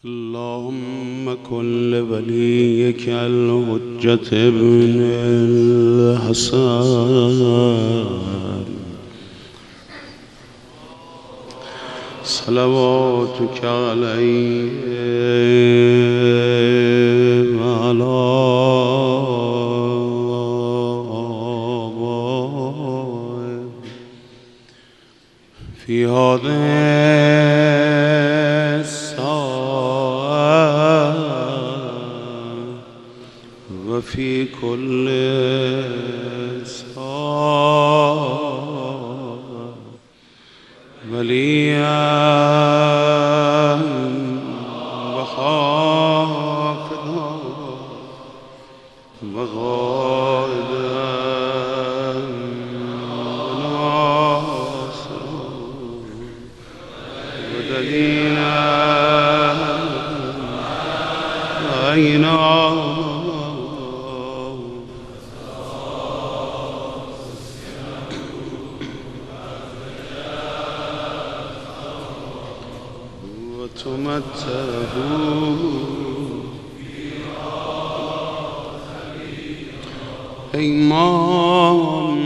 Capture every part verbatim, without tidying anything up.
اللهم كن لوليك الحجة ابن الحسن صلواتك عليه وعلى آبائه في هذه الساعة وفي كل ساعة وليا وحافظا وغائدا وناصرا ودليلا وعينا وتمتعوا إمام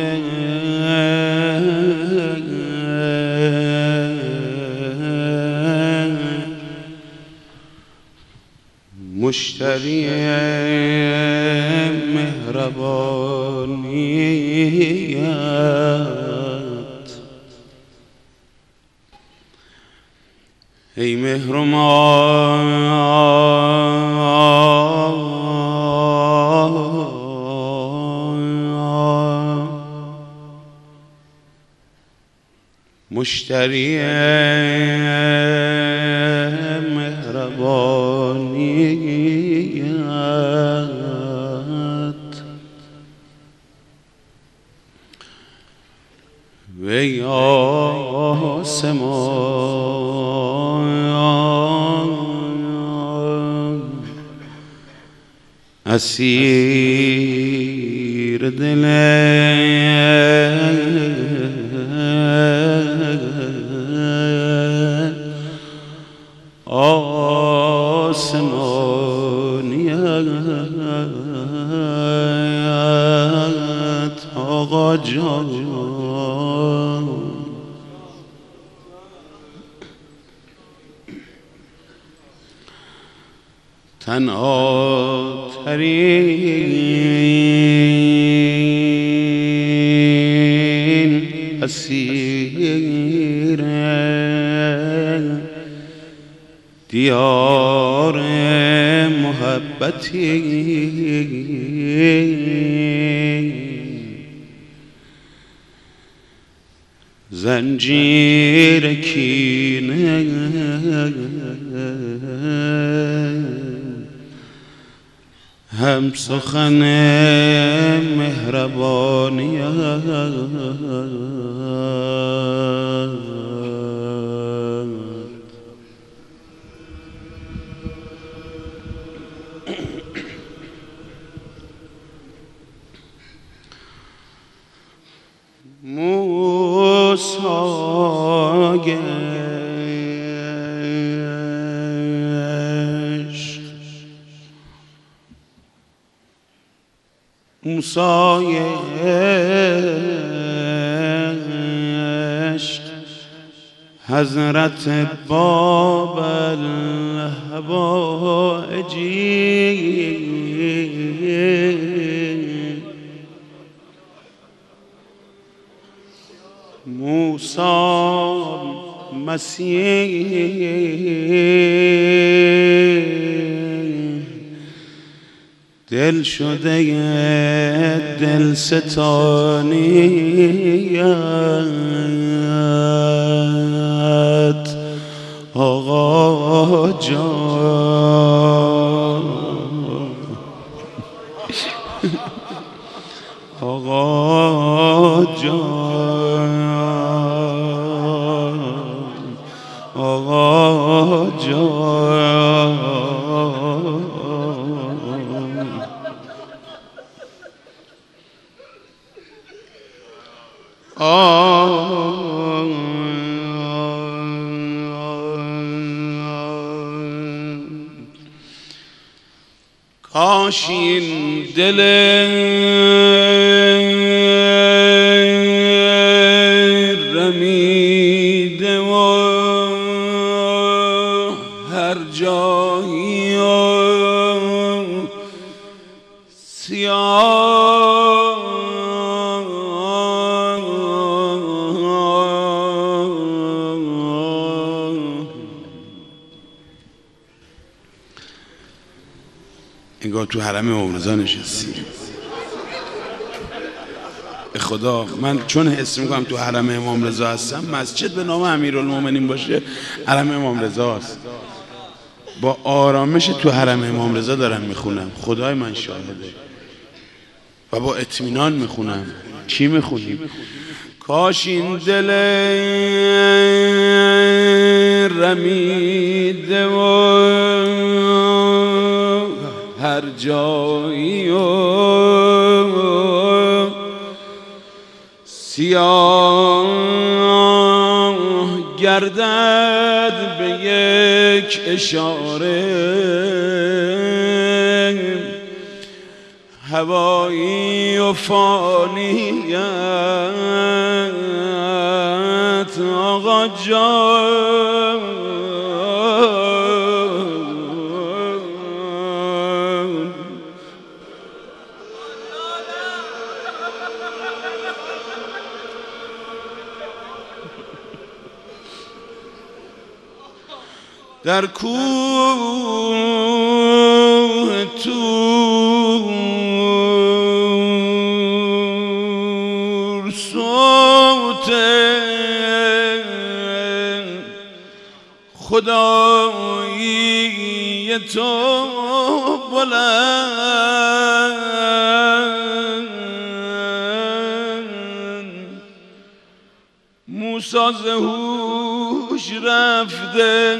مشتری مهربانیت ای مهرمان مشتری مهربانیت وی آسمان اسیر دل آسمانیت آقا جان تنها ترین اسیر دیار محبتی زنجیر کینه هم سخن مهربانیت موسی موسی عشق حضرت باب الحوائجی موسی مسیح دل شده دل ستانیت آقا جان آقا جان آقا جان آه کاش این دل رمیده و هر جایی و سیاه انگار تو حرم امام رضا نشستی. به خدا من چون حس میکنم تو حرم امام رضا هستم، مسجد به نام امیرالمومنین باشه حرم امام رضا است. با آرامش تو حرم امام رضا دارم میخونم، خدای من شاهده، و با اطمینان میخونم. چی میخونیم؟ کاش این دل رمیده و هر جایی و سیاه گردد به یک اشاره، هوایی و فانیت آقا جان. در کوه طور صوت خدایی تو بلند، موسی ز هوش رفته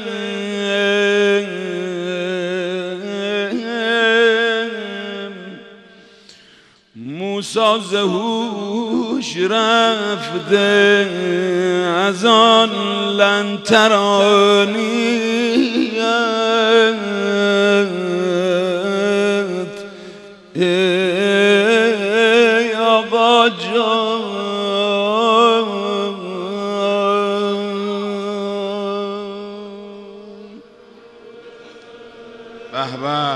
موسی ز هوش رفته از آن لن ترانیت ای آقا جان. به به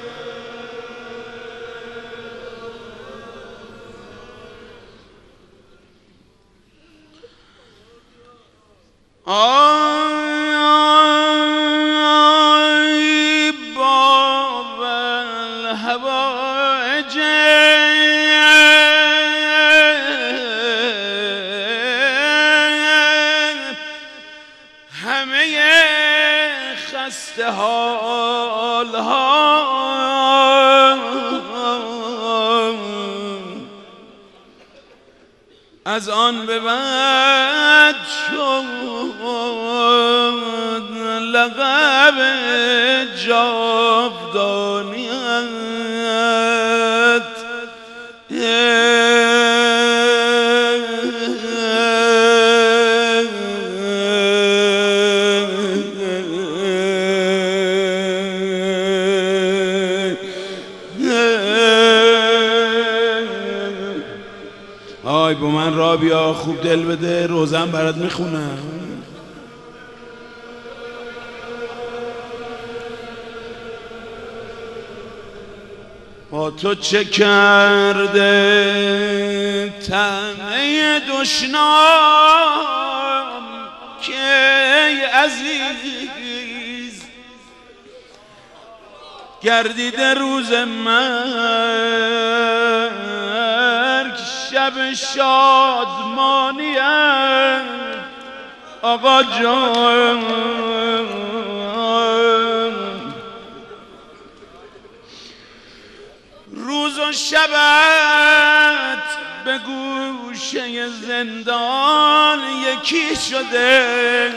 آی باب الهوایج همه خسته حال ها از آن به بعد شد لقب جاودانیت. آی با من را بیا، خوب دل بده، روزم برات میخونم. با تو چه کرده طمع دشنام که ای عزیز گردیده روز مرگ شب شادمانیت آقا جان. روز و شبت به گوشه زندان یکی شده،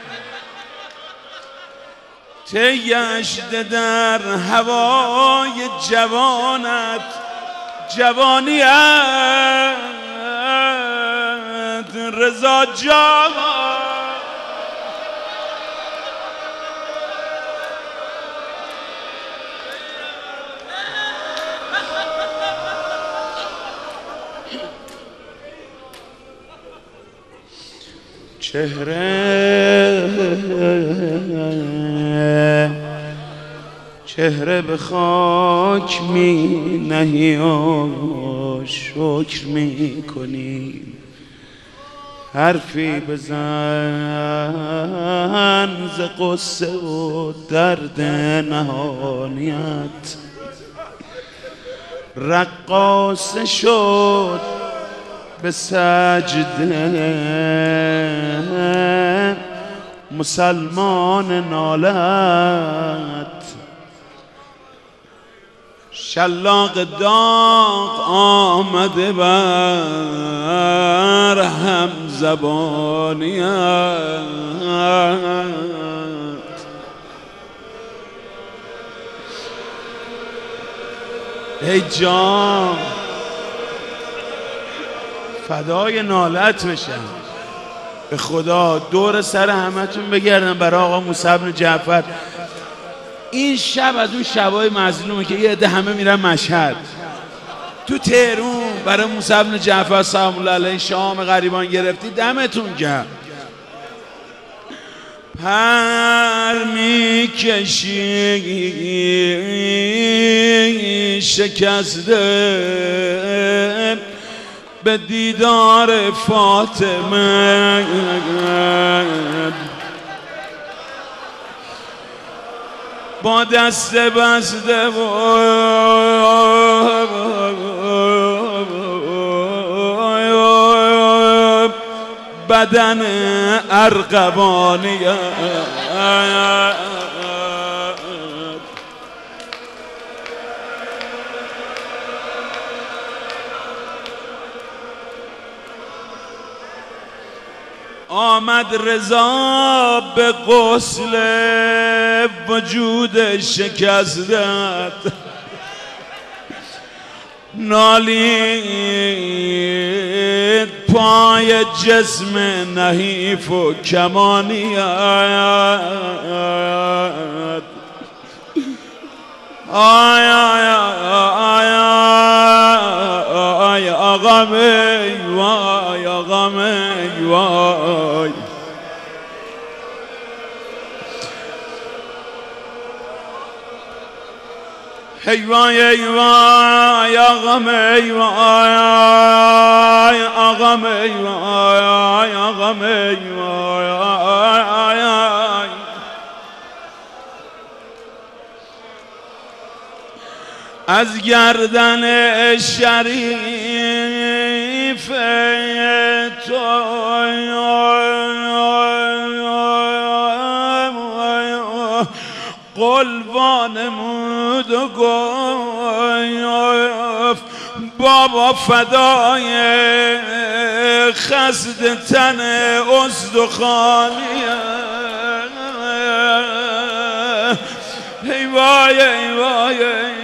تیشده در هوای جوانت جوانیت رضا جان. چهره چهره به خاک می نهی و شکر می کنی، حرفی بزن ز قصه و درد نهانیت. رقاصه شد به سجده مسلمان نالت، شلاق داغ آمده بر هم زبانیت. ای جان فدای نالت بشم، به خدا دور سر همتون بگردم برای آقا موسی بن جعفر. این شب از اون شبای مظلومه که یه عده همه میرن مشهد، تو تهرون برای موسی بن جعفر سلام الله علیه شام غریبان گرفتی، دمتون گرم. پر میکشی شکسته به دیدار فاطمه، با دست بسته و بدن ارغوانیت. آمد رضا به غسل وجود شکستت، نالید پای جسم نحیف و کمانیت. آی آی آی آی آقا می وای آقا می وای. ای وای ای وای آقا می وای آقا می وای آقا می وای. از گردن شریف تو قلبان مود و گفت بابا فدای خسد تن استخوانیه. ای وای ای وای